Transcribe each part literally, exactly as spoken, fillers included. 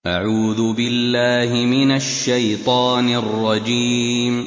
أعوذ بالله من الشيطان الرجيم.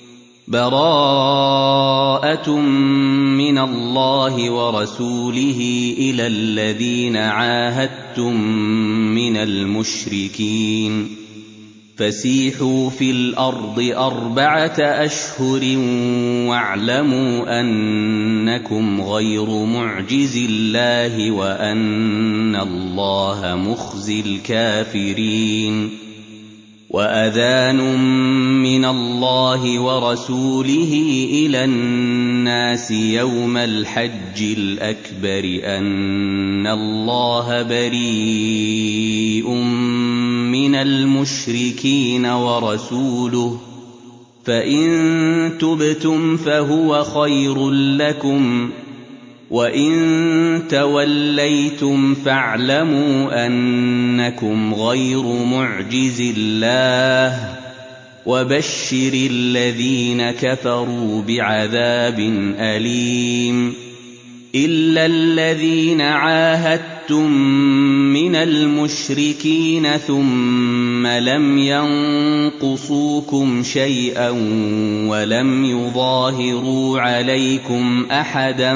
براءة من الله ورسوله إلى الذين عاهدتم من المشركين فسيحوا في الأرض أربعة أشهر واعلموا أنكم غير معجز الله وأن الله مخزي الكافرين. وأذان من الله ورسوله إلى الناس يوم الحج الأكبر أن الله بريء من المشركين ورسوله فإن تبتم فهو خير لكم وإن توليتم فاعلموا أنكم غير معجز الله وبشر الذين كفروا بعذاب أليم. إلا الذين عاهدتم من المشركين ثم لم ينقصوكم شيئا ولم يظاهروا عليكم أحدا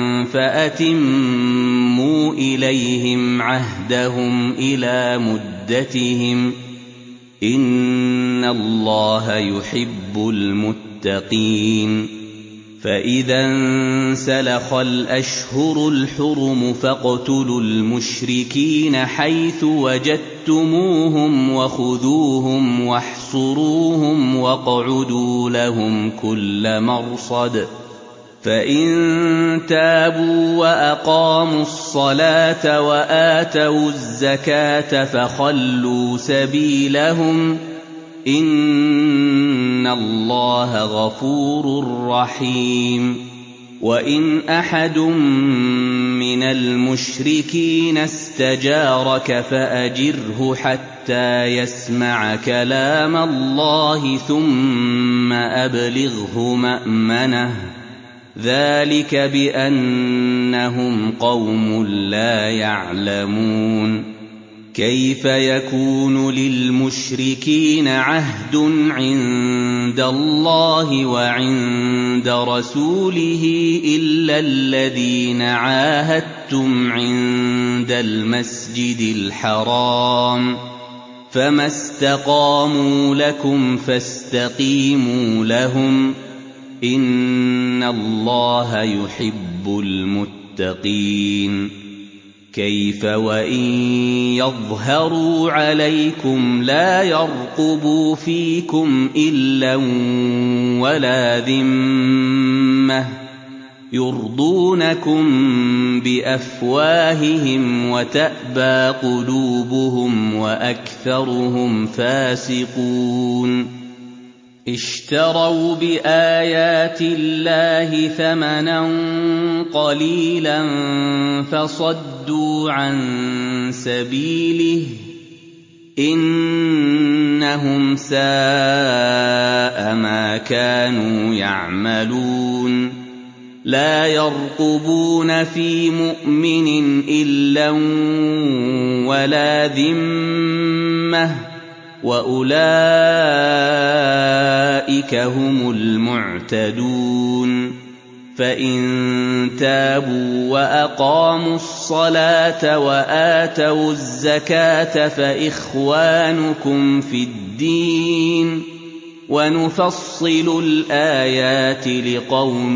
فأتموا إليهم عهدهم إلى مدتهم إن الله يحب المتقين. فإذا انسلخ الأشهر الحرم فاقتلوا المشركين حيث وجدتموهم وخذوهم واحصروهم واقعدوا لهم كل مرصد. فإن تابوا وأقاموا الصلاة وآتوا الزكاة فخلوا سبيلهم إن الله غفور رحيم. وإن أحد من المشركين استجارك فأجره حتى يسمع كلام الله ثم أبلغه مأمنه ذلك بأنهم قوم لا يعلمون. كيف يكون للمشركين عهد عند الله وعند رسوله إلا الذين عاهدتم عند المسجد الحرام فما استقاموا لكم فاستقيموا لهم إن الله يحب المتقين. كيف وإن يظهروا عليكم لا يرقبوا فيكم إلا ولا ذمة يرضونكم بأفواههم وتأبى قلوبهم وأكثرهم فاسقون. اشتروا بآيات الله ثمنا قليلا فصدوا عن سبيله إنهم ساء ما كانوا يعملون. لا يرقبون في مؤمن إلا ولا ذمة وأولئك هم المعتدون. فإن تابوا وأقاموا الصلاة وآتوا الزكاة فإخوانكم في الدين ونفصل الآيات لقوم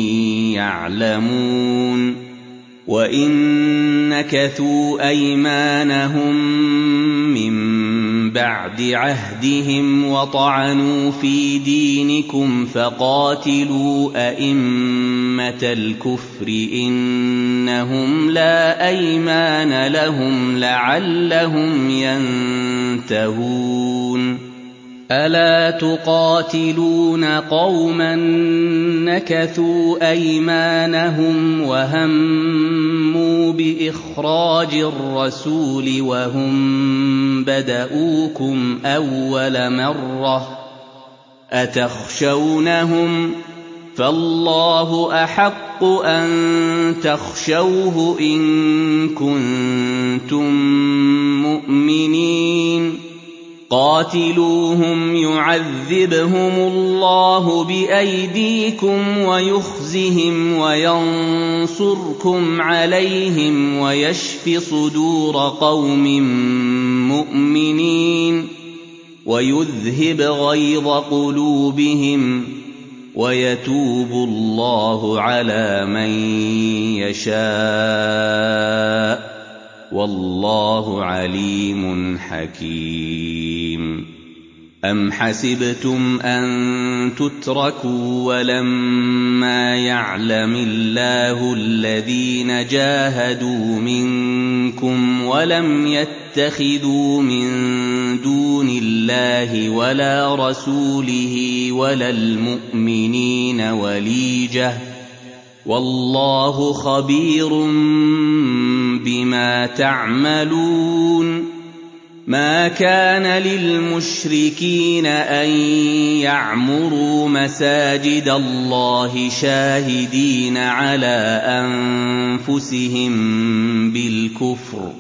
يعلمون. وإن نكثوا أيمانهم من بعد عهدهم وطعنوا في دينكم فقاتلوا أئمة الكفر إنهم لا أيمان لهم لعلهم ينتهون. ألا تقاتلون قوما نكثوا أيمانهم وهموا بإخراج الرسول وهم بدؤوكم أول مرة أتخشونهم فالله أحق أن تخشوه إن كنتم مؤمنين. قاتلوهم يعذبهم الله بأيديكم ويخزهم وينصركم عليهم ويشف صدور قوم مؤمنين ويذهب غيظ قلوبهم ويتوب الله على من يشاء والله عليم حكيم. أم حسبتم أن تتركوا ولما يعلم الله الذين جاهدوا منكم ولم يتخذوا من دون الله ولا رسوله ولا المؤمنين وليجة والله خبير بما تعملون. ما كان للمشركين أن يعمروا مساجد الله شاهدين على أنفسهم بالكفر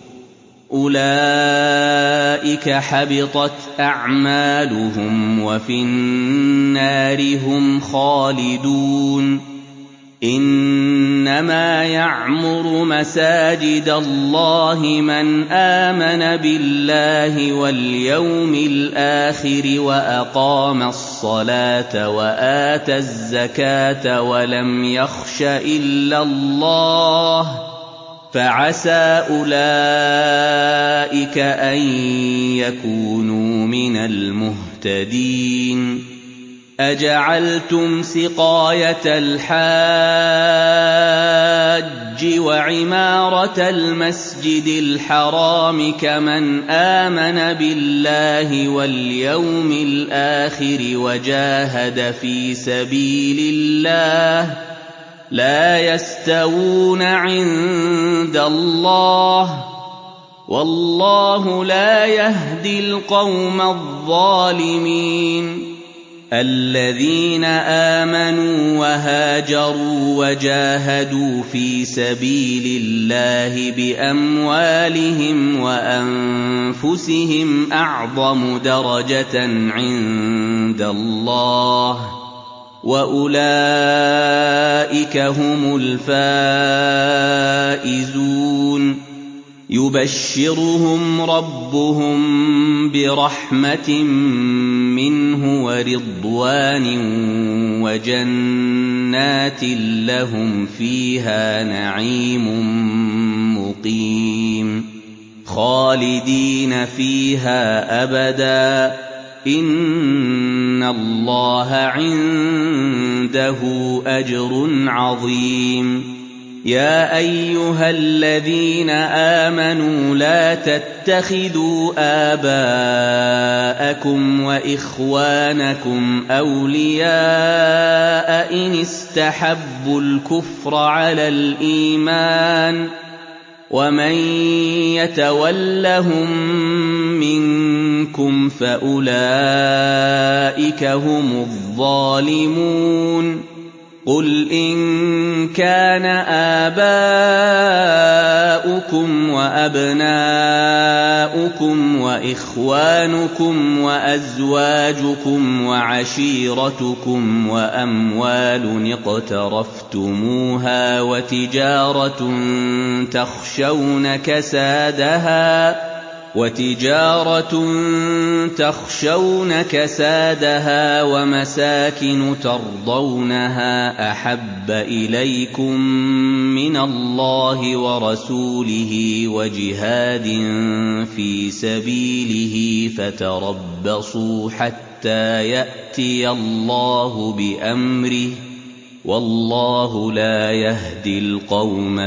أولئك حبطت أعمالهم وفي النار هم خالدون. إنما يعمر مساجد الله من آمن بالله واليوم الآخر وأقام الصلاة وآتى الزكاة ولم يخش إلا الله فعسى أولئك أن يكونوا من المهتدين. أجعلتم سقاية الحاج وعمارة المسجد الحرام كمن آمن بالله واليوم الآخر وجاهد في سبيل الله لا يستوون عند الله والله لا يهدي القوم الظالمين. الذين آمنوا وهاجروا وجاهدوا في سبيل الله بأموالهم وأنفسهم أعظم درجة عند الله وأولئك هم الفائزون. يبشرهم ربهم برحمة منه ورضوان وجنات لهم فيها نعيم مقيم خالدين فيها أبدا إن الله عنده أجر عظيم. يا أيها الذين آمنوا لا تتخذوا آباءكم وإخوانكم أولياء إن استحبوا الكفر على الإيمان ومن يتولهم منكم فأولئك هم الظالمون. قل إن كان آباؤكم وأبناؤكم وإخوانكم وأزواجكم وعشيرتكم وأموال اقترفتموها وتجارة تخشون كسادها وتجارة تخشون كسادها ومساكن ترضونها أحب إليكم من الله ورسوله وجهاد في سبيله فتربصوا حتى يأتي الله بأمره والله لا يهدي القوم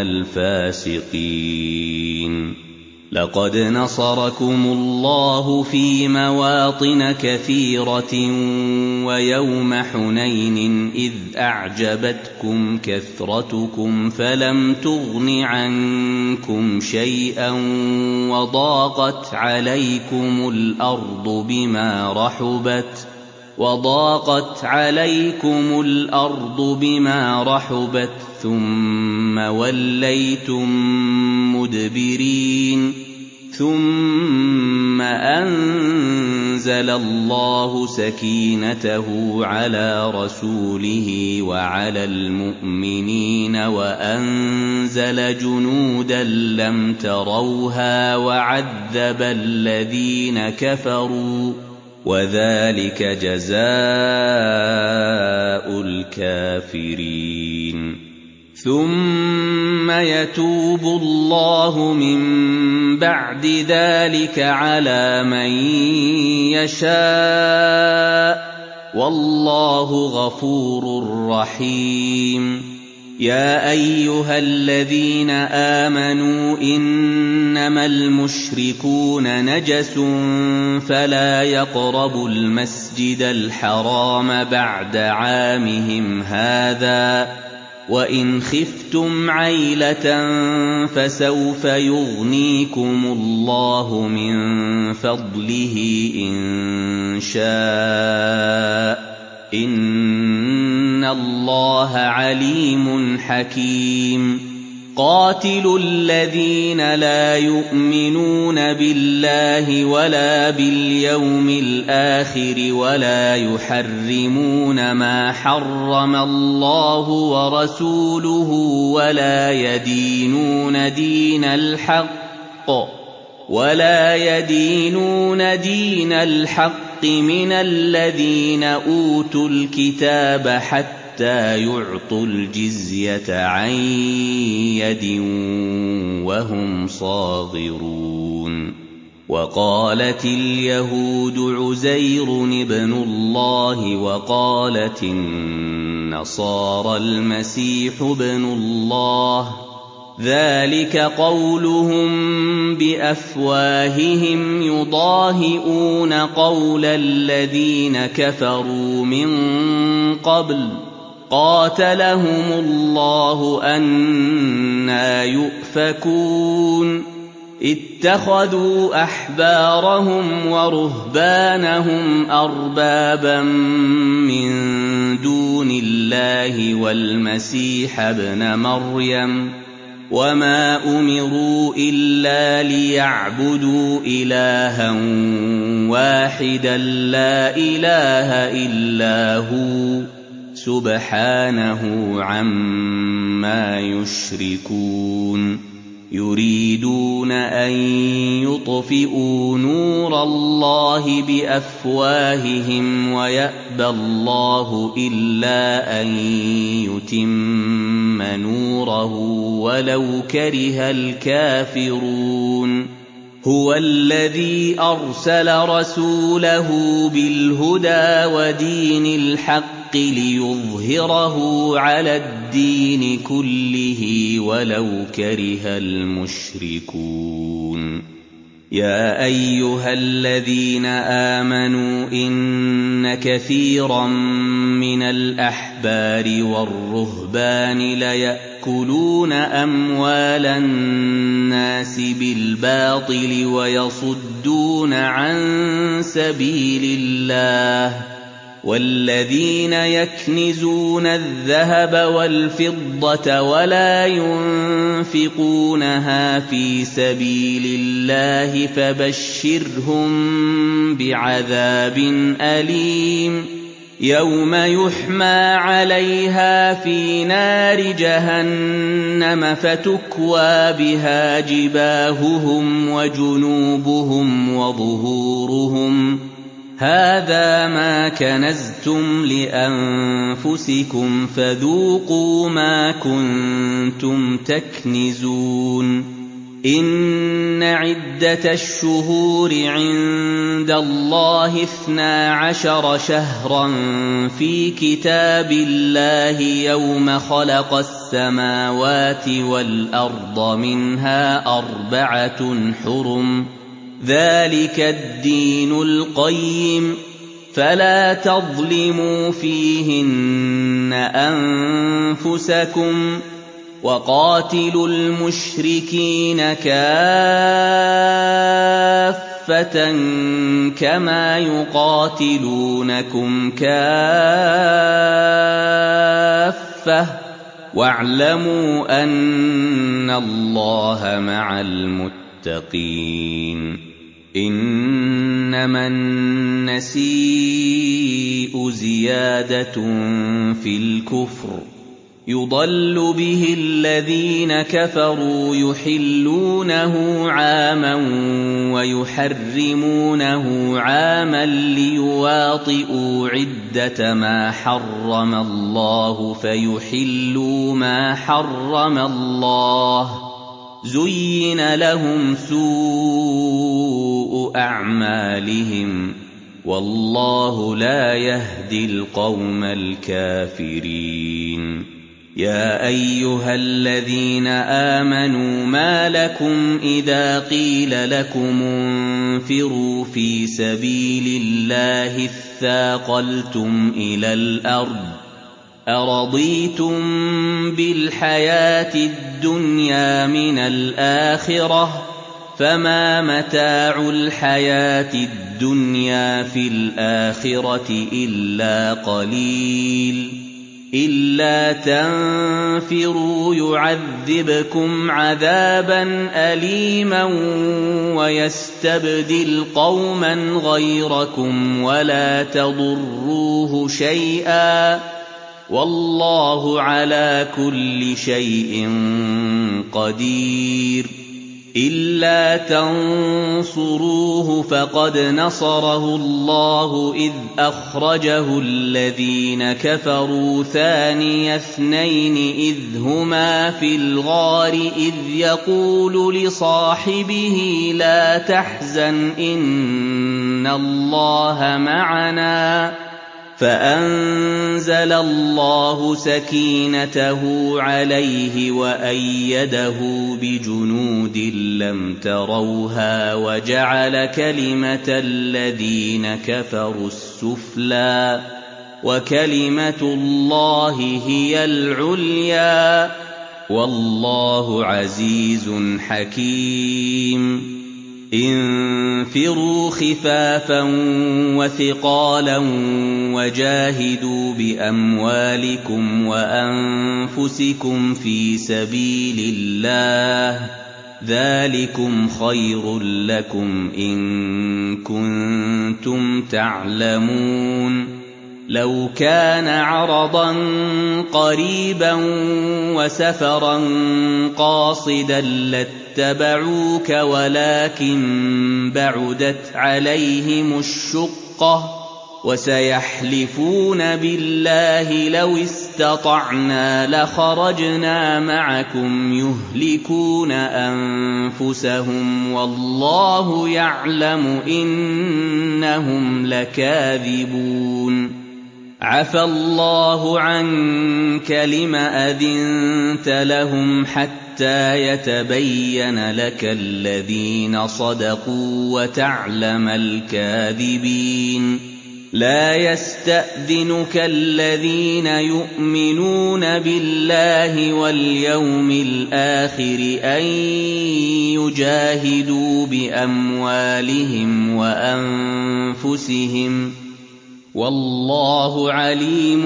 الفاسقين. لقد نصركم الله في مواطن كثيرة ويوم حنين إذ أعجبتكم كثرتكم فلم تغن عنكم شيئا وضاقت عليكم الأرض بما رحبت وضاقت عليكم الأرض بما رحبت ثم وليتم مدبرين ثم أنزل أنزل الله سكينته على رسوله وعلى المؤمنين وأنزل جنودا لم تروها وعذب الذين كفروا وذلك جزاء الكافرين. ثم يتوب الله من بعد ذلك على من يشاء والله غفور رحيم. يا أيها الذين آمنوا إنما المشركون نجس فلا يقربوا المسجد الحرام بعد عامهم هذا وإن خفتم عيلة فسوف يغنيكم الله من فضله إن شاء إن الله عليم حكيم. قاتلوا الذين لا يؤمنون بالله ولا باليوم الآخر ولا يحرمون ما حرم الله ورسوله ولا يدينون دين الحق ولا يدينون دين الحق من الذين أوتوا الكتاب حتى يعطوا الجزية عن يد وهم صاغرون. وقالت اليهود عزير ابن الله وقالت النصارى المسيح ابن الله ذلك قولهم بأفواههم يضاهئون قول الذين كفروا من قبل قاتلهم الله أنى يؤفكون. اتخذوا أحبارهم ورهبانهم أربابا من دون الله والمسيح ابن مريم وما أمروا إلا ليعبدوا إلها واحدا لا إله إلا هو سبحانه عما يشركون. يريدون أن يطفئوا نور الله بأفواههم ويأبى الله إلا أن يتم نوره ولو كره الكافرون. هو الذي أرسل رسوله بالهدى ودين الحق ليظهره على الدين كله ولو كره المشركون. يا أيها الذين آمنوا إن كثيرا من الأحبار والرهبان ليأكلون أموال الناس بالباطل ويصدون عن سبيل الله والذين يكنزون الذهب والفضة ولا ينفقونها في سبيل الله فبشرهم بعذاب أليم يوم يحمى عليها في نار جهنم فتكوى بها جباههم وجنوبهم وظهورهم هذا ما كنزتم لأنفسكم فذوقوا ما كنتم تكنزون. إن عدة الشهور عند الله اثنا عشر شهرا في كتاب الله يوم خلق السماوات والأرض منها أربعة حرم ذلك الدين القيم فلا تظلموا فيهن أنفسكم وقاتلوا المشركين كافة كما يقاتلونكم كافة واعلموا أن الله مع المتقين. إنما النَّسِيءُ زِيَادَةٌ فِي الْكُفْرِ يُضَلُّ بِهِ الَّذِينَ كَفَرُوا يُحِلُّونَهُ عَامًا وَيُحَرِّمُونَهُ عَامًا لِيُوَاطِئُوا عِدَّةَ مَا حَرَّمَ اللَّهُ فَيُحِلُّوا مَا حَرَّمَ اللَّهُ زُيِّنَ لَهُمْ سُوءُ أَعْمَالِهِمْ وَاللَّهُ لَا يَهْدِي الْقَوْمَ الْكَافِرِينَ يَا أَيُّهَا الَّذِينَ آمَنُوا مَا لَكُمْ إِذَا قِيلَ لَكُمُ انفِرُوا فِي سَبِيلِ اللَّهِ اثَّاقَلْتُمْ إِلَى الْأَرْضِ أَرَضِيتُم بِالْحَيَاةِ الدُّنْيَا مِنَ الْآخِرَةِ فَمَا مَتَاعُ الْحَيَاةِ الدُّنْيَا فِي الْآخِرَةِ إِلَّا قَلِيلٌ إِلَّا تَنفِرُوا يُعَذِّبْكُمْ عَذَابًا أَلِيمًا وَيَسْتَبْدِلْ قَوْمًا غَيْرَكُمْ وَلَا تَضُرُّوهُ شَيْئًا وَاللَّهُ عَلَىٰ كُلِّ شَيْءٍ قَدِيرٌ إِلَّا تَنصُرُوهُ فَقَدْ نَصَرَهُ اللَّهُ إِذْ أَخْرَجَهُ الَّذِينَ كَفَرُوا ثَانِيَ اثْنَيْنِ إِذْ هُمَا فِي الْغَارِ إِذْ يَقُولُ لِصَاحِبِهِ لَا تَحْزَنْ إِنَّ اللَّهَ مَعَنَا فَأَنزَلَ اللَّهُ سَكِينَتَهُ عَلَيْهِ وَأَيَّدَهُ بِجُنُودٍ لَّمْ تَرَوْهَا وَجَعَلَ كَلِمَةَ الَّذِينَ كَفَرُوا السُّفْلَىٰ وَكَلِمَةُ اللَّهِ هِيَ الْعُلْيَا وَاللَّهُ عَزِيزٌ حَكِيمٌ انفِرُوا خِفَافًا وَثِقَالًا وَجَاهِدُوا بِأَمْوَالِكُمْ وَأَنفُسِكُمْ فِي سَبِيلِ اللَّهِ ذَٰلِكُمْ خَيْرٌ لَّكُمْ إِن كُنتُمْ تَعْلَمُونَ لَوْ كَانَ عَرَضًا قَرِيبًا وَسَفَرًا قَاصِدًا لَّاتَّبَعُوكَ وَلَٰكِن بَعُدَتْ عَلَيْهِمُ الشُّقَّةُ وَسَيَحْلِفُونَ بِاللَّهِ لَوِ اسْتَطَعْنَا لَخَرَجْنَا مَعَكُمْ يُهْلِكُونَ أَنفُسَهُمْ وَاللَّهُ يَعْلَمُ إِنَّهُمْ لَكَاذِبُونَ عَفَا اللَّهُ عَنكَ لِمَ أَذِنتَ لَهُمْ حَتَّىٰ يَتَبَيَّنَ لَكَ الَّذِينَ صَدَقُوا وَتَعْلَمَ الْكَاذِبِينَ لَا يَسْتَأْذِنُكَ الَّذِينَ يُؤْمِنُونَ بِاللَّهِ وَالْيَوْمِ الْآخِرِ أَن يُجَاهِدُوا بِأَمْوَالِهِمْ وَأَنفُسِهِمْ وَاللَّهُ عَلِيمٌ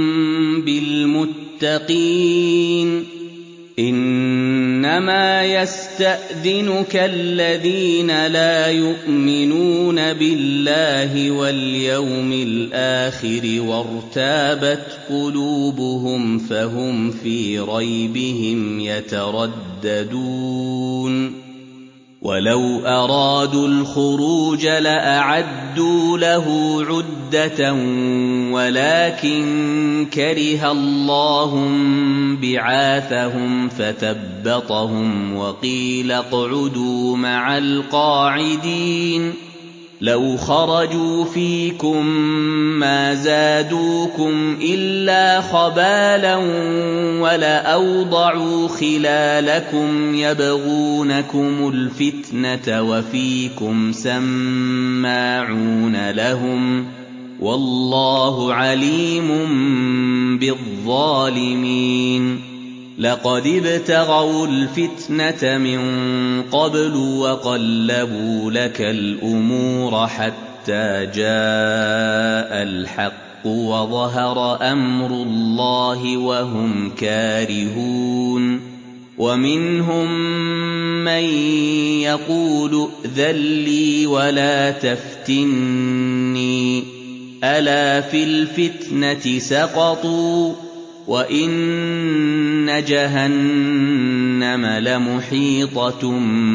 بِالْمُتَّقِينَ إِنَّمَا يَسْتَأْذِنُكَ الَّذِينَ لَا يُؤْمِنُونَ بِاللَّهِ وَالْيَوْمِ الْآخِرِ وَارْتَابَتْ قُلُوبُهُمْ فَهُمْ فِي رَيْبِهِمْ يَتَرَدَّدُونَ وَلَوْ أَرَادُوا الْخُرُوجَ لَأَعَدُّوا لَهُ عُدَّةً وَلَٰكِن كَرِهَ اللَّهُ انبِعَاثَهُمْ فَثَبَّطَهُمْ وَقِيلَ اقْعُدُوا مَعَ الْقَاعِدِينَ لَوْ خَرَجُوا فِيكُم مَّا زَادُوكُمْ إِلَّا خَبَالًا وَلَأَوْضَعُوا خِلَالَكُمْ يَبْغُونَكُمُ الْفِتْنَةَ وَفِيكُمْ سَمَّاعُونَ لَهُمْ وَاللَّهُ عَلِيمٌ بِالظَّالِمِينَ لَقَدِ ابْتَغَوُا الْفِتْنَةَ مِن قَبْلُ وَقَلَّبُوا لَكَ الْأُمُورَ حَتَّىٰ جَاءَ الْحَقُّ وَظَهَرَ أَمْرُ اللَّهِ وَهُمْ كَارِهُونَ وَمِنْهُم مَّن يَقُولُ ائْذَن لِّي وَلَا تَفْتِنِّي إني ألا في الفتنة سقطوا وإن جهنم لمحيطة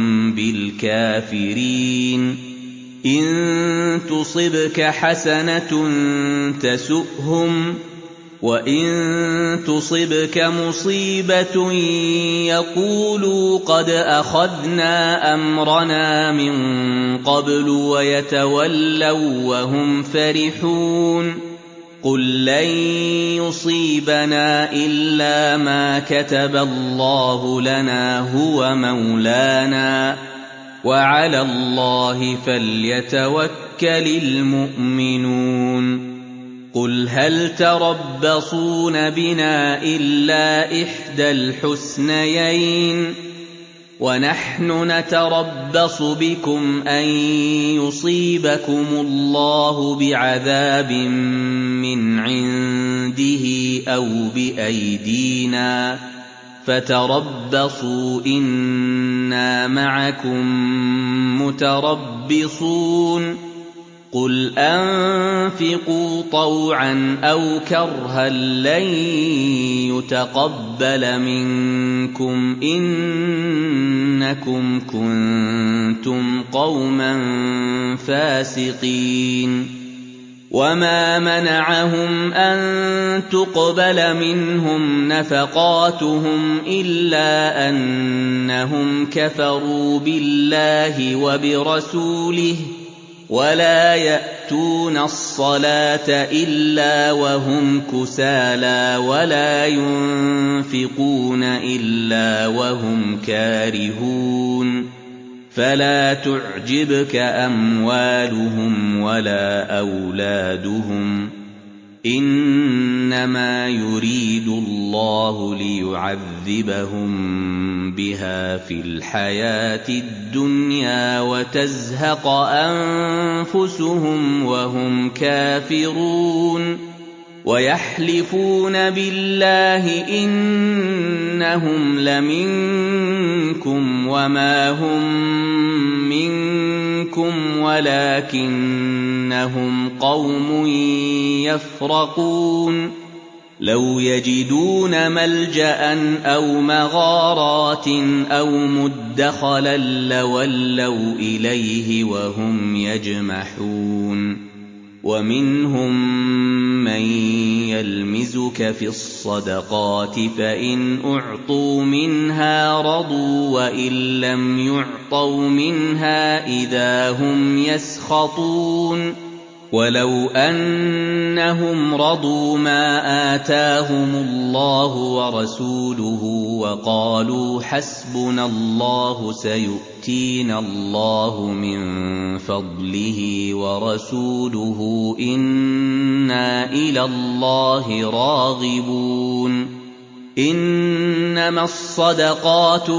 بالكافرين إن تصبك حسنة تسؤهم وإن تصبك مصيبة يقولوا قد أخذنا أمرنا من قبل ويتولوا وهم فرحون قل لن يصيبنا إلا ما كتب الله لنا هو مولانا وعلى الله فليتوكل المؤمنون قل هل تربصون بنا إلا إحدى الحسنيين ونحن نتربص بكم أن يصيبكم الله بعذاب من عنده أو بأيدينا فتربصوا إنا معكم متربصون قل أنفقوا طوعا أو كرها لن يتقبل منكم إنكم كنتم قوما فاسقين وما منعهم أن تقبل منهم نفقاتهم إلا أنهم كفروا بالله وبرسوله ولا يأتون الصلاة إلا وهم كسالى ولا ينفقون إلا وهم كارهون فلا تعجبك أموالهم ولا أولادهم إنما يريد الله ليعذبهم بها في الحياة الدنيا وتزهق أنفسهم وهم كافرون ويحلفون بالله إنهم لمنكم وما هم منكم ولكنهم قوم يفرقون لو يجدون ملجأ أو مغارات أو مدخلا لولوا إليه وهم يجمحون ومنهم من يلمزك في الصدقات فإن أعطوا منها رضوا وإن لم يعطوا منها إذا هم يسخطون ولو أنهم رضوا ما آتاهم الله ورسوله وقالوا حسبنا الله سيؤتينا الله من فضله ورسوله إنا إلى الله راغبون إنما الصدقات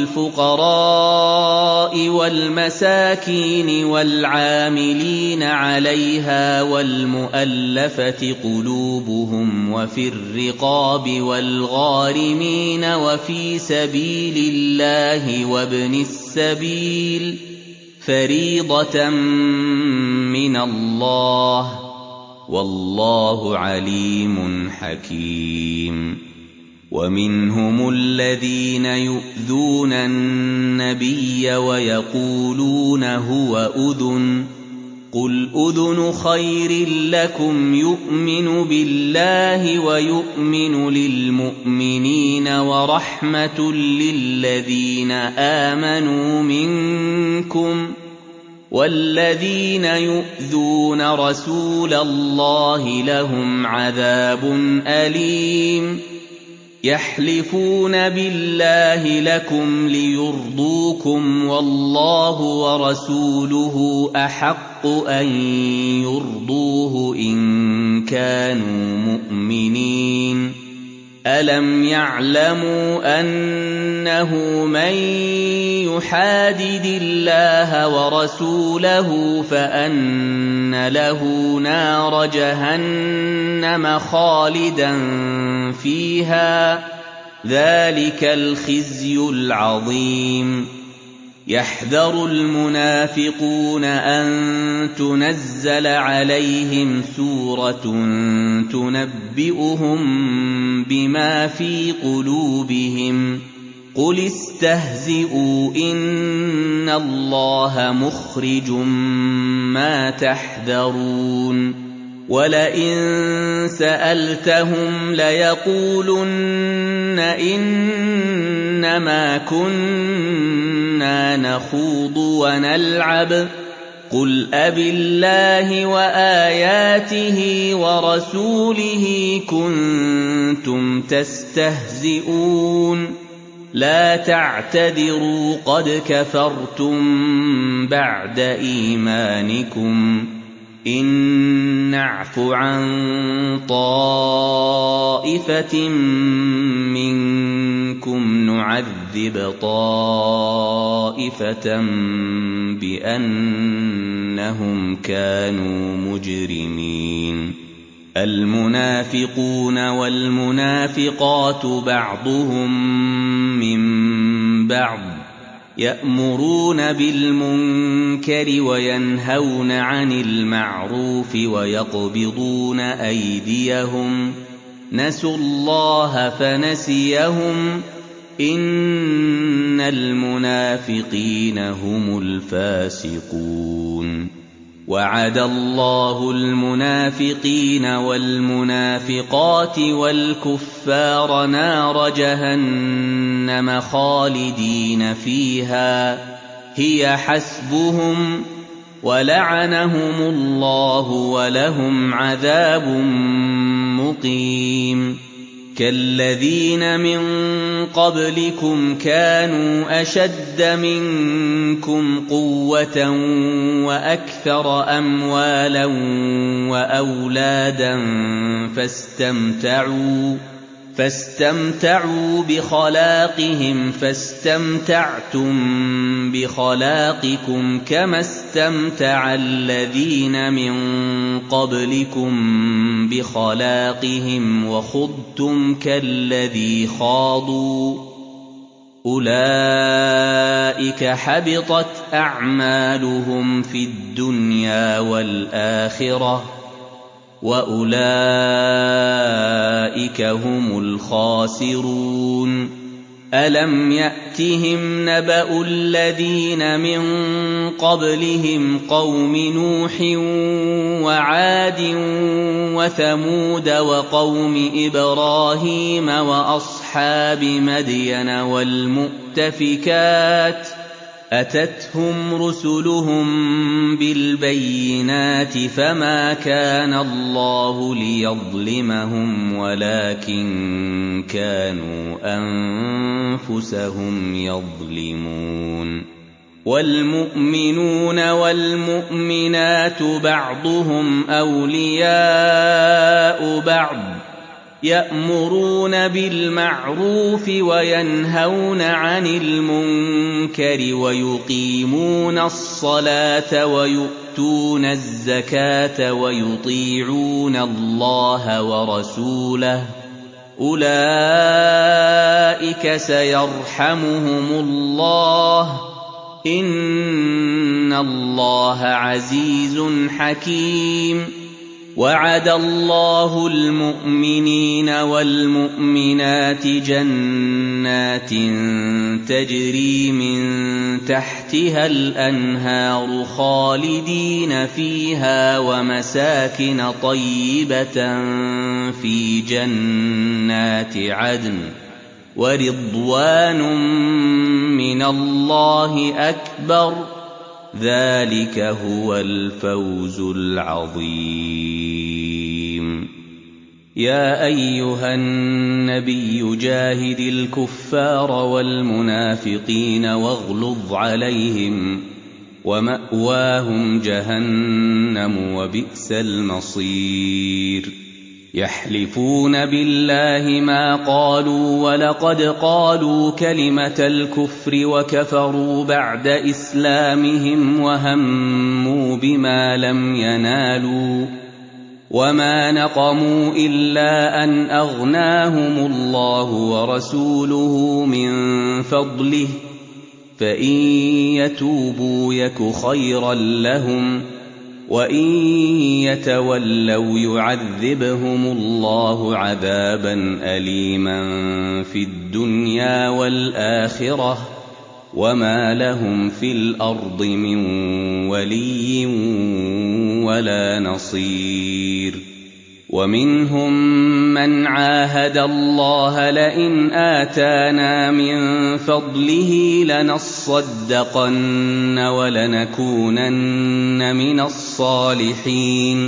للفقراء والمساكين والعاملين عليها والمؤلفة قلوبهم وفي الرقاب والغارمين وفي سبيل الله وابن السبيل فريضة من الله والله عليم حكيم ومنهم الذين يؤذون النبي ويقولون هو أذن قل أذن خير لكم يؤمن بالله ويؤمن للمؤمنين ورحمة للذين آمنوا منكم والذين يؤذون رسول الله لهم عذاب أليم يحلفون بالله لكم ليرضوكم والله ورسوله أحق أن يرضوه إن كانوا مؤمنين ألم يعلموا أنه من يحادد الله ورسوله فأن له نار جهنم خالدا فيها ذلك الخزي العظيم يحذر المنافقون أن تنزل عليهم سورة تنبئهم بما في قلوبهم قل استهزئوا إن الله مخرج ما تحذرون ولئن سألتهم ليقولن إنما كنا نخوض ونلعب قل أبالله وآياته ورسوله كنتم تستهزئون لا تعتذروا قد كفرتم بعد إيمانكم إن نعف عن طائفة منكم نعذب طائفة بأنهم كانوا مجرمين المنافقون والمنافقات بعضهم من بعض يأمرون بالمنكر وينهون عن المعروف ويقبضون أيديهم نسوا الله فنسيهم إن المنافقين هم الفاسقون وعد الله المنافقين والمنافقات والكفار نار جهنم خالدين فيها هي حسبهم ولعنهم الله ولهم عذاب مقيم كالذين من قبلكم كانوا أشد منكم قوة وأكثر أموالا وأولادا فاستمتعوا فاستمتعوا بخلاقهم فاستمتعتم بخلاقكم كما استمتع الذين من قبلكم بخلاقهم وخضتم كالذي خاضوا أولئك حبطت أعمالهم في الدنيا والآخرة وأولئك هم الخاسرون ألم يأتهم نبأ الذين من قبلهم قوم نوح وعاد وثمود وقوم إبراهيم وأصحاب مدين والمؤتفكات أتتهم رسلهم بالبينات فما كان الله ليظلمهم ولكن كانوا أنفسهم يظلمون والمؤمنون والمؤمنات بعضهم أولياء بعض يأمرون بالمعروف وينهون عن المنكر ويقيمون الصلاة ويؤتون الزكاة ويطيعون الله ورسوله أولئك سيرحمهم الله إن الله عزيز حكيم وعد الله المؤمنين والمؤمنات جنات تجري من تحتها الأنهار خالدين فيها ومساكن طيبة في جنات عدن ورضوان من الله أكبر ذلك هو الفوز العظيم يا أيها النبي جاهد الكفار والمنافقين واغلظ عليهم ومأواهم جهنم وبئس المصير يحلفون بالله ما قالوا ولقد قالوا كلمة الكفر وكفروا بعد إسلامهم وهموا بما لم ينالوا وما نقموا إلا أن أغناهم الله ورسوله من فضله فإن يتوبوا يك خيرا لهم وإن يتولوا يعذبهم الله عذابا أليما في الدنيا والآخرة وما لهم في الأرض من ولي ولا نصير. ومنهم من عاهد الله لئن آتانا من فضله لنصدقن ولنكونن من الصالحين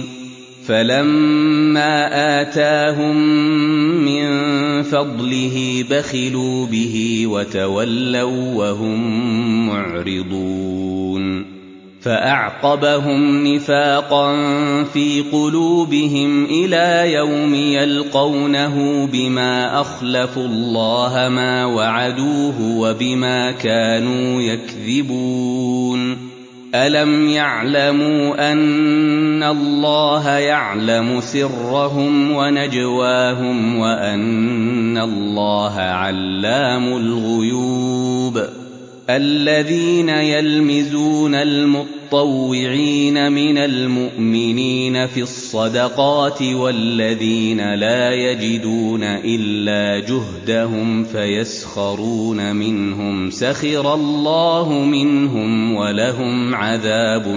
فلما آتاهم من فضله بخلوا به وتولوا وهم معرضون. فأعقبهم نفاقا في قلوبهم إلى يوم يلقونه بما أخلفوا الله ما وعدوه وبما كانوا يكذبون. ألم يعلموا أن الله يعلم سرهم ونجواهم وأن الله علام الغيوب. الذين يلمزون المطوعين من المؤمنين في الصدقات والذين لا يجدون إلا جهدهم فيسخرون منهم سخر الله منهم ولهم عذاب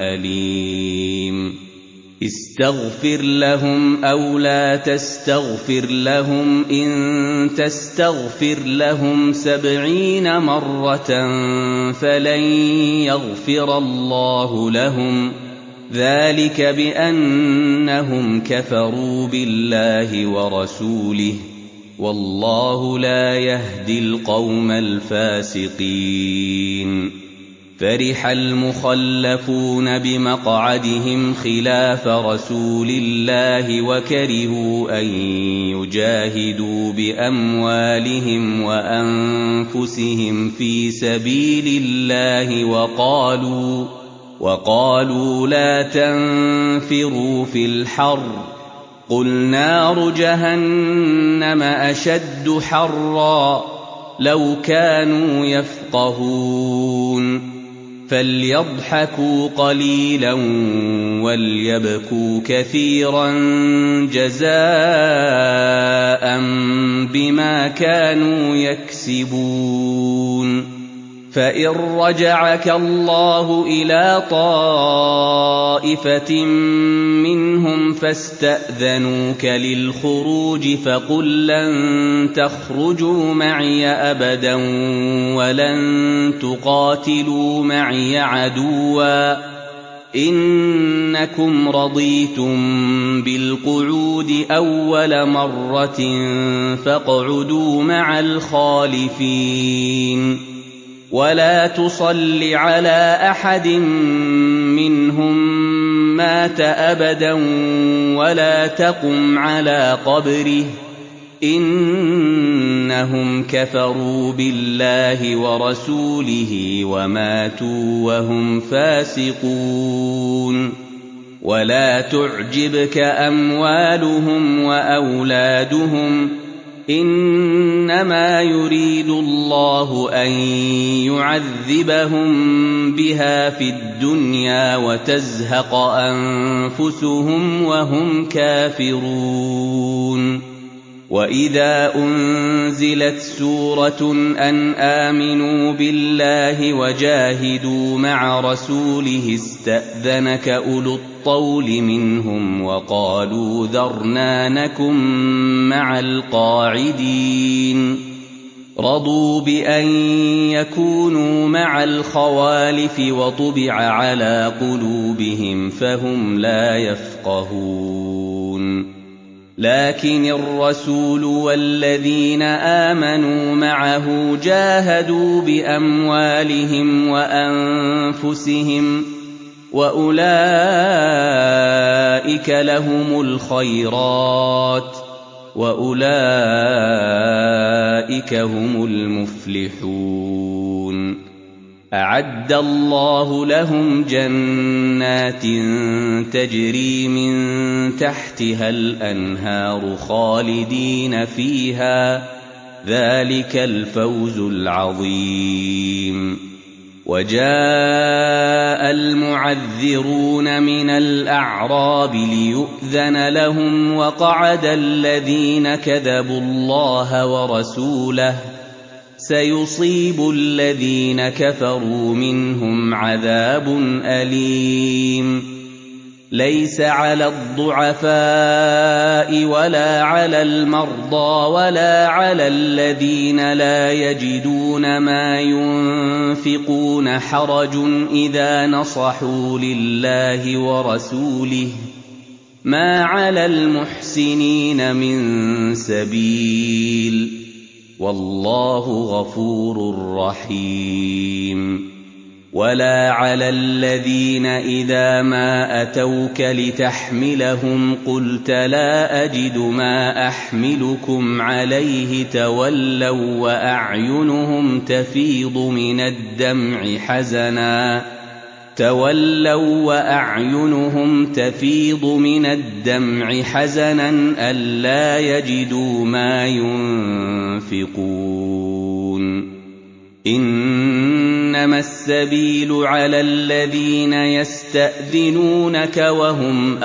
أليم. استغفر لهم أو لا تستغفر لهم إن تستغفر لهم سبعين مرة فلن يغفر الله لهم ذلك بأنهم كفروا بالله ورسوله والله لا يهدي القوم الفاسقين. فرح المخلفون بمقعدهم خلاف رسول الله وكرهوا أن يجاهدوا بأموالهم وأنفسهم في سبيل الله وقالوا, وقالوا لا تنفروا في الحر قل نار جهنم أشد حرا لو كانوا يفقهون. فليضحكوا قليلا وليبكوا كثيرا جزاء بما كانوا يكسبون. فإن رجعك الله إلى طائفة منهم فاستأذنوك للخروج فقل لن تخرجوا معي أبدا ولن تقاتلوا معي عدوا إنكم رضيتم بالقعود أول مرة فاقعدوا مع الخالفين. ولا تصل على أحد منهم مات أبدا ولا تقم على قبره إنهم كفروا بالله ورسوله وماتوا وهم فاسقون. ولا تعجبك أموالهم وأولادهم إنما يريد الله أن يعذبهم بها في الدنيا وتزهق أنفسهم وهم كافرون. وإذا أنزلت سورة أن آمنوا بالله وجاهدوا مع رسوله استأذنك أولو الطول منهم وقالوا ذرنا نكن مع القاعدين. رضوا بأن يكونوا مع الخوالف وطبع على قلوبهم فهم لا يفقهون. لكن الرسول والذين آمنوا معه جاهدوا بأموالهم وأنفسهم وأولئك لهم الخيرات وأولئك هم المفلحون. أعد الله لهم جنات تجري من تحتها الأنهار خالدين فيها ذلك الفوز العظيم. وجاء المعذرون من الأعراب ليؤذن لهم وقعد الذين كذبوا الله ورسوله سيصيب الذين كفروا منهم عذاب أليم ليس على الضعفاء ولا على المرضى ولا على الذين لا يجدون ما ينفقون حرج إذا نصحوا لله ورسوله ما على المحسنين من سبيل والله غفور رحيم ولا على الذين إذا ما أتوك لتحملهم قلت لا أجد ما أحملكم عليه تولوا وأعينهم تفيض من الدمع حزنا تولوا وأعينهم تفيض من الدمع حزنا ألا يجدوا ما ينفقون إنما السبيل على الذين يستأذنونك وهم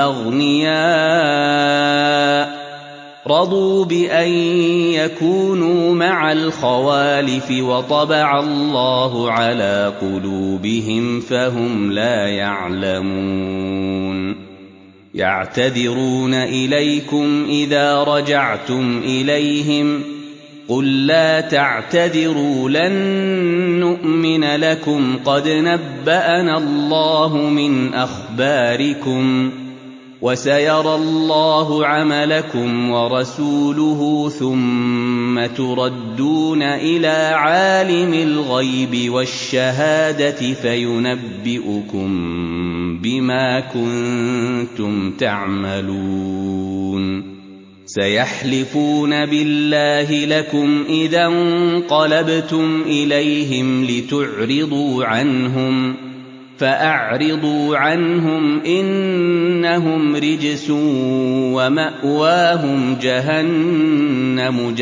أغنياء رضوا بأن يكونوا مع الخوالف وطبع الله على قلوبهم فهم لا يعلمون يعتذرون إليكم إذا رجعتم إليهم قل لا تعتذروا لن نؤمن لكم قد نبأنا الله من أخباركم وسيرى الله عملكم ورسوله ثم تردون إلى عالم الغيب والشهادة فينبئكم بما كنتم تعملون سيحلفون بالله لكم إذا انقلبتم إليهم لتعرضوا عنهم فأعرضوا عنهم إنهم رجس ومأواهم جهنم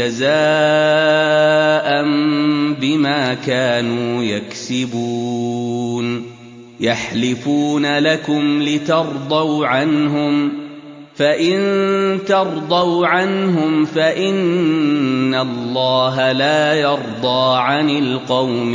جزاء بما كانوا يكسبون يحلفون لكم لترضوا عنهم فإن ترضوا عنهم فإن الله لا يرضى عن القوم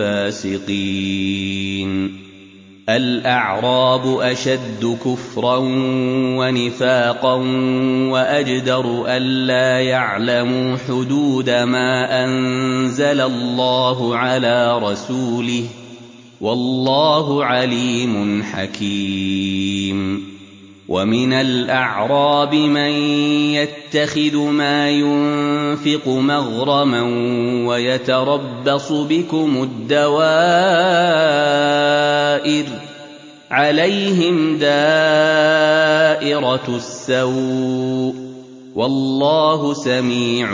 الفاسقين الأعراب أشد كفرا ونفاقا وأجدر ألا يعلموا حدود ما أنزل الله على رسوله والله عليم حكيم ومن الأعراب من يتخذ ما ينفق مغرما ويتربص بكم الدوائر عليهم دائرة السوء والله سميع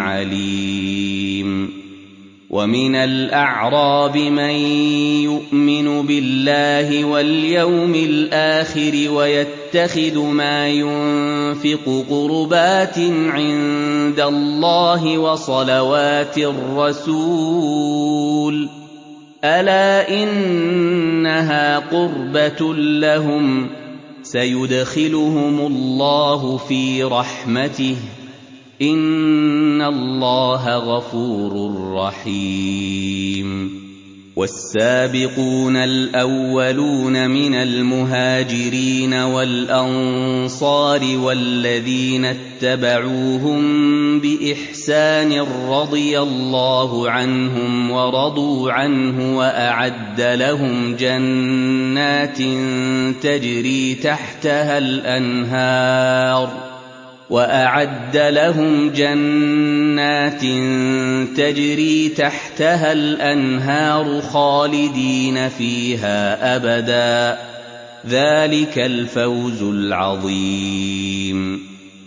عليم ومن الأعراب من يؤمن بالله واليوم الآخر ويتخذ ما ينفق قربات عند الله وصلوات الرسول ألا إنها قربة لهم سيدخلهم الله في رحمته إن الله غفور رحيم والسابقون الأولون من المهاجرين والأنصار والذين اتبعوهم بإحسان رضي الله عنهم ورضوا عنه وأعد لهم جنات تجري تحتها الأنهار وأعد لهم جنات تجري تحتها الأنهار خالدين فيها أبدا ذلك الفوز العظيم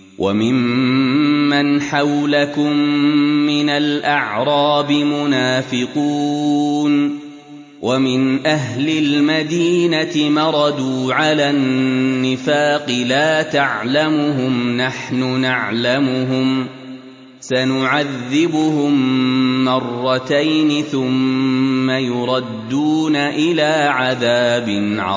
وممن حولكم من الأعراب منافقون ومن أهل المدينة مردوا على النفاق لا تعلمهم نحن نعلمهم سنعذبهم مرتين ثم يردون إلى عذاب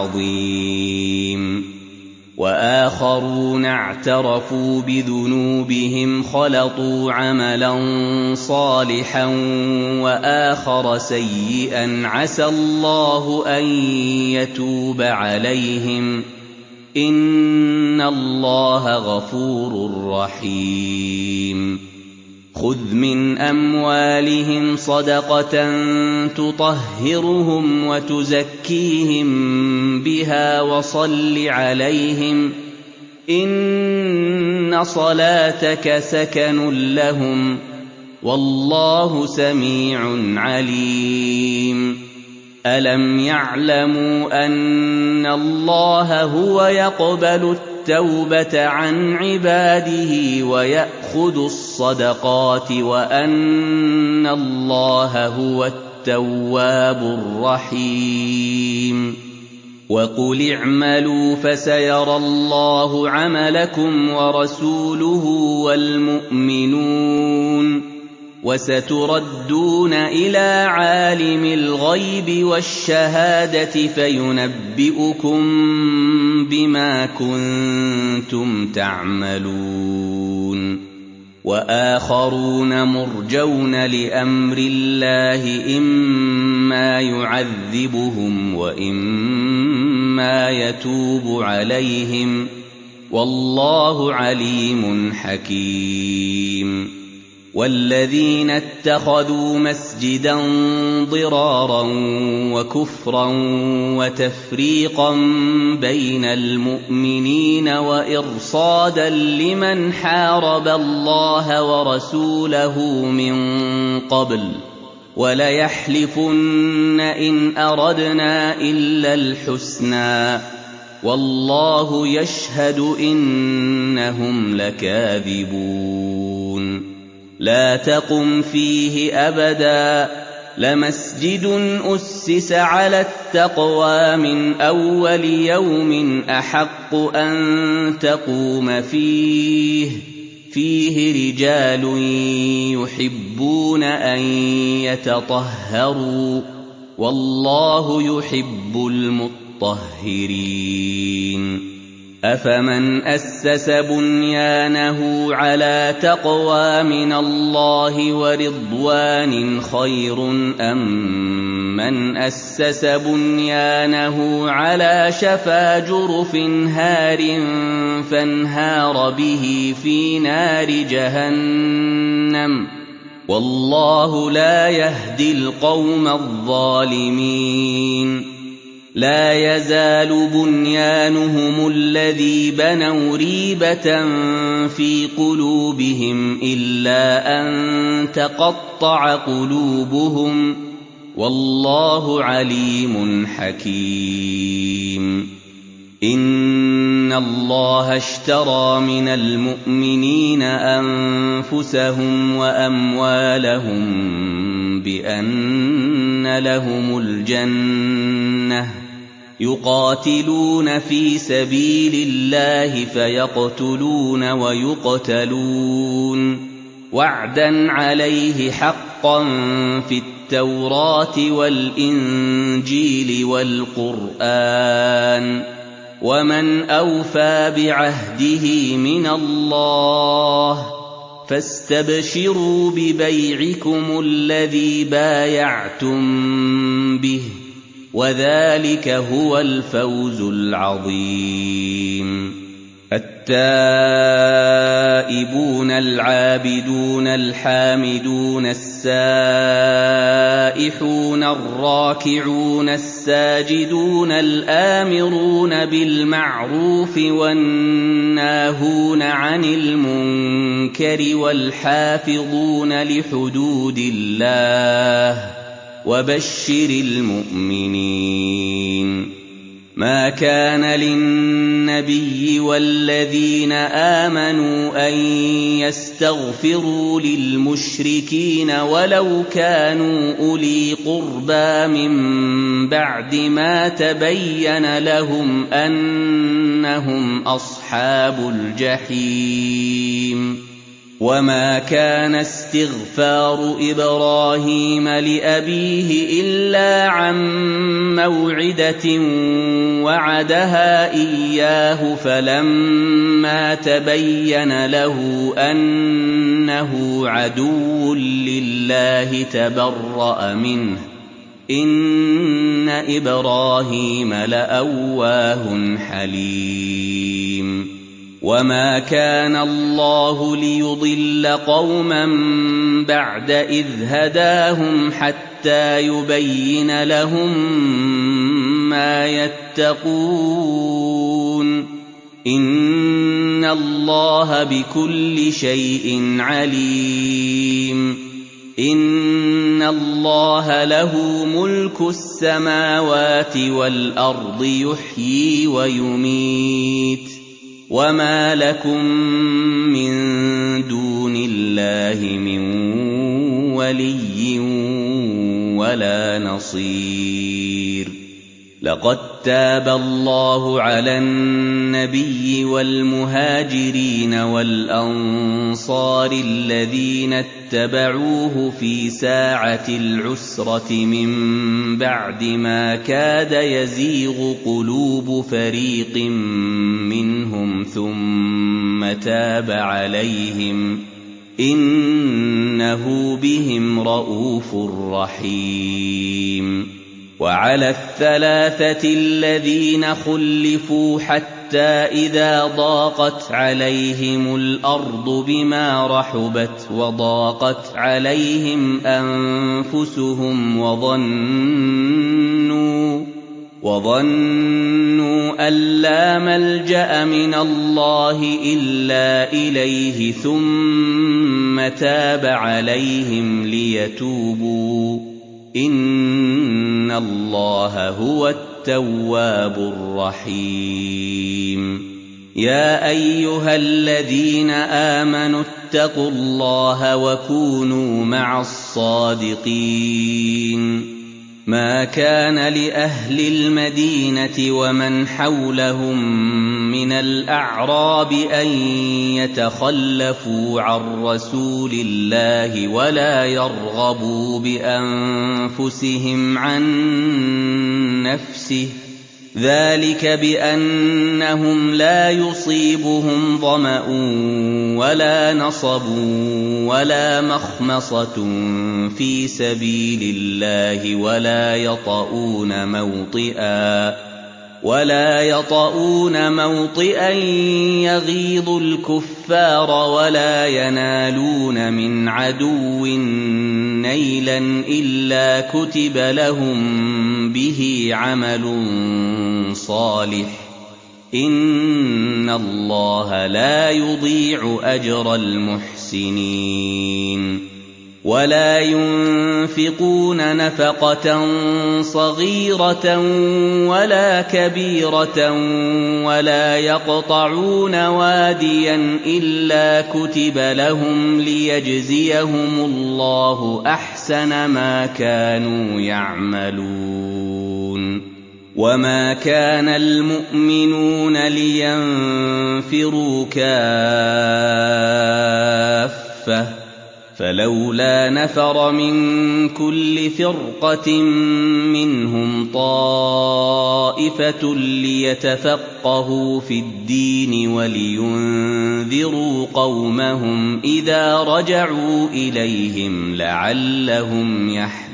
عظيم وآخرون اعترفوا بذنوبهم خلطوا عملا صالحا وآخر سيئا عسى الله أن يتوب عليهم إن الله غفور رحيم خذ من أموالهم صدقة تطهرهم وتزكيهم بها وصل عليهم إن صلاتك سكن لهم والله سميع عليم ألم يعلموا أن الله هو يقبل التوبة عن عباده ويأخذ الصدقات وأن الله هو التواب الرحيم وقل اعملوا فسيرى الله عملكم ورسوله والمؤمنون وستردون إلى عالم الغيب والشهادة فينبئكم بما كنتم تعملون وآخرون مرجون لأمر الله إما يعذبهم وإما يتوب عليهم والله عليم حكيم والذين اتخذوا مسجدا ضرارا وكفرا وتفريقا بين المؤمنين وإرصادا لمن حارب الله ورسوله من قبل وليحلفن إن أردنا إلا الحسنى والله يشهد إنهم لكاذبون لا تقم فيه أبدا لمسجد أسس على التقوى من أول يوم أحق أن تقوم فيه فيه رجال يحبون أن يتطهروا والله يحب المطهرين أفمن أسس بنيانه على تقوى من الله ورضوان خير أم من أسس بنيانه على شفا جرف هار فانهار به في نار جهنم والله لا يهدي القوم الظالمين لا يزال بنيانهم الذي بنوا ريبة في قلوبهم إلا أن تقطع قلوبهم والله عليم حكيم إن الله اشترى من المؤمنين أنفسهم وأموالهم بأن لهم الجنة يقاتلون في سبيل الله فيقتلون ويقتلون وعدا عليه حقا في التوراة والإنجيل والقرآن ومن أوفى بعهده من الله فاستبشروا ببيعكم الذي بايعتم به وذلك هو الفوز العظيم التائبون العابدون الحامدون السائحون الراكعون الساجدون الآمرون بالمعروف والناهون عن المنكر والحافظون لحدود الله وبشر المؤمنين ما كان للنبي والذين آمنوا أن يستغفروا للمشركين ولو كانوا أولي قربى من بعد ما تبين لهم أنهم أصحاب الجحيم وما كان استغفار إبراهيم لأبيه إلا عن موعدة وعدها إياه فلما تبين له أنه عدو لله تبرأ منه إن إبراهيم لأواه حليم وما كان الله ليضل قوما بعد إذ هداهم حتى يبين لهم ما يتقون إن الله بكل شيء عليم إن الله له ملك السماوات والأرض يحيي ويميت وما لكم من دون الله من ولي ولا نصير لقد تاب الله على النبي والمهاجرين والأنصار الذين اتبعوه في ساعة العسرة من بعد ما كاد يزيغ قلوب فريق منهم ثم تاب عليهم إنه بهم رءوف رحيم وعلى الثلاثة الذين خلفوا حتى إذا ضاقت عليهم الأرض بما رحبت وضاقت عليهم أنفسهم وظنوا وظنوا أن لا ملجأ من الله إلا إليه ثم تاب عليهم ليتوبوا إن الله هو التواب الرحيم يا أيها الذين آمنوا اتقوا الله وكونوا مع الصادقين ما كان لأهل المدينة ومن حولهم من الأعراب أن يتخلفوا عن رسول الله ولا يرغبوا بأنفسهم عن نفسه ذلك بأنهم لا يصيبهم ظمأ ولا نصب ولا مخمصة في سبيل الله ولا يطؤون موطئا ولا يطؤون موطئا يغيظ الكفار ولا ينالون من عدو نيلا إلا كتب لهم به عمل صالح إن الله لا يضيع أجر المحسنين ولا ينفقون نفقة صغيرة ولا كبيرة ولا يقطعون واديا إلا كتب لهم ليجزيهم الله أحسن ما كانوا يعملون وما كان المؤمنون لينفروا كافة فلولا نفر من كل فرقة منهم طائفة ليتفقهوا في الدين ولينذروا قومهم إذا رجعوا إليهم لعلهم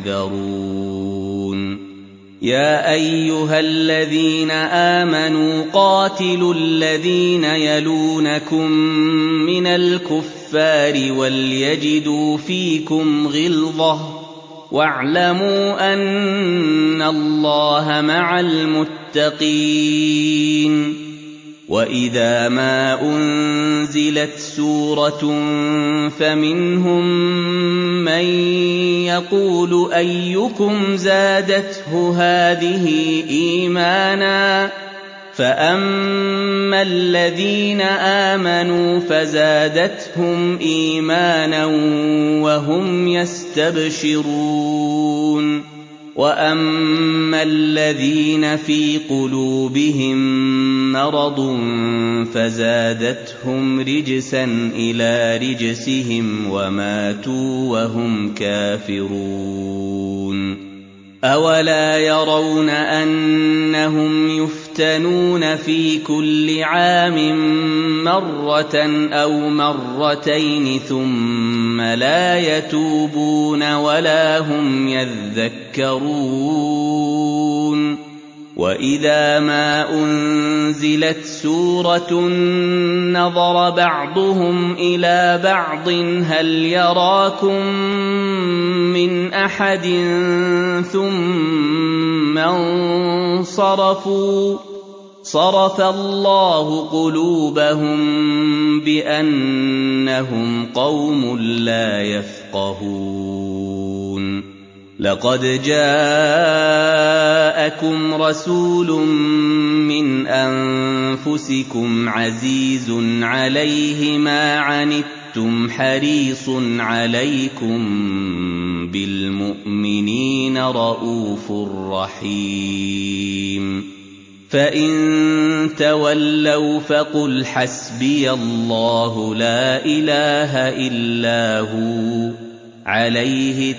يحذرون يا أيها الذين آمنوا قاتلوا الذين يلونكم من الكفار وليجدوا فيكم غلظة واعلموا أن الله مع المتقين وإذا ما أنزلت سورة فمنهم من يقول أيكم زادته هذه إيمانا فأما الذين آمنوا فزادتهم إيمانا وهم يستبشرون وَأَمَّا الَّذِينَ فِي قُلُوبِهِم مَّرَضٌ فَزَادَتْهُمْ رِجْسًا إِلَىٰ رِجْسِهِمْ وَمَاتُوا وَهُمْ كَافِرُونَ أَوَلَا يَرَوْنَ أَنَّهُمْ يُفْتَنُونَ فِي كُلِّ عَامٍ مَّرَّةً أَوْ مَرَّتَيْنِ ثُمَّ لَا يَتُوبُونَ وَلَا هُمْ يَذَّكَّرُونَ وَإِذَا مَا أُنزِلَتْ سُورَةٌ نَّظَرَ بَعْضُهُمْ إِلَىٰ بَعْضٍ هَلْ يَرَاكُم مِّنْ أَحَدٍ ثُمَّ انصَرَفُوا صَرَفَ اللَّهُ قُلُوبَهُم بِأَنَّهُمْ قَوْمٌ لَّا يَفْقَهُونَ لَقَدْ جَاءَكُمْ رَسُولٌ مِّنْ أَنفُسِكُمْ عَزِيزٌ عَلَيْهِ مَا عَنِتُّمْ حَرِيصٌ عَلَيْكُم بِالْمُؤْمِنِينَ رَءُوفٌ رَّحِيمٌ فَإِن تَوَلَّوْا فَقُلْ حَسْبِيَ اللَّهُ لَا إِلَٰهَ إِلَّا هُوَ عَلَيْهِ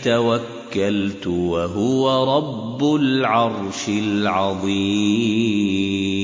توكلت وهو رب العرش العظيم